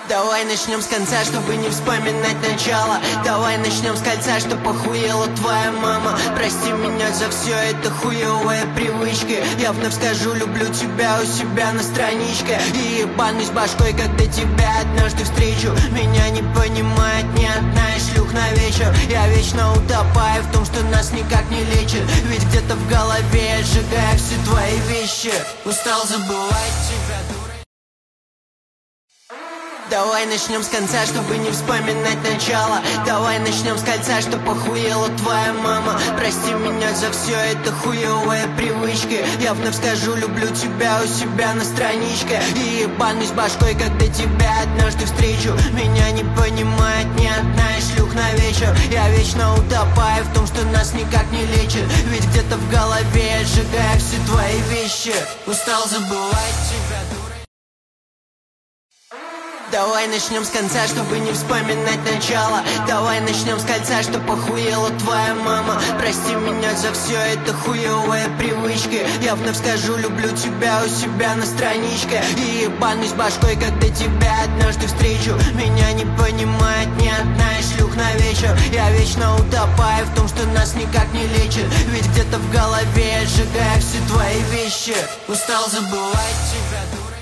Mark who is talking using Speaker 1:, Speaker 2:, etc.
Speaker 1: Давай начнем с конца, чтобы не вспоминать начало. Давай начнем с кольца, что похуела твоя мама. Прости меня за все, это хуевая привычка. Я вновь скажу, люблю тебя у себя на страничке. И ебанусь башкой, когда тебя однажды встречу. Меня не понимает ни одна из шлюх на вечер. Я вечно утопаю в том, что нас никак не лечит. Ведь где-то в голове я сжигаю все твои вещи. Устал забывать тебя, дура. Давай начнем с конца, чтобы не вспоминать начало. Давай начнем с кольца, что похуела твоя мама. Прости меня за все, это хуевая привычка. Я вновь скажу, люблю тебя у себя на страничке. И ебанусь башкой, когда тебя однажды встречу. Меня не понимает ни одна из шлюх на вечер. Я вечно утопаю в том, что нас никак не лечит. Ведь где-то в голове я сжигаю все твои вещи. Устал забывать тебя, дура. Давай начнем с конца, чтобы не вспоминать начало. Давай начнем с кольца, что похуела твоя мама. Прости меня за все, это хуевая привычка. Я вновь скажу, люблю тебя у себя на страничке. И ебанусь башкой, когда тебя однажды встречу. Меня не понимает ни одна из шлюх на вечер. Я вечно утопаю в том, что нас никак не лечит. Ведь где-то в голове я сжигаю все твои вещи. Устал забывать тебя, дура.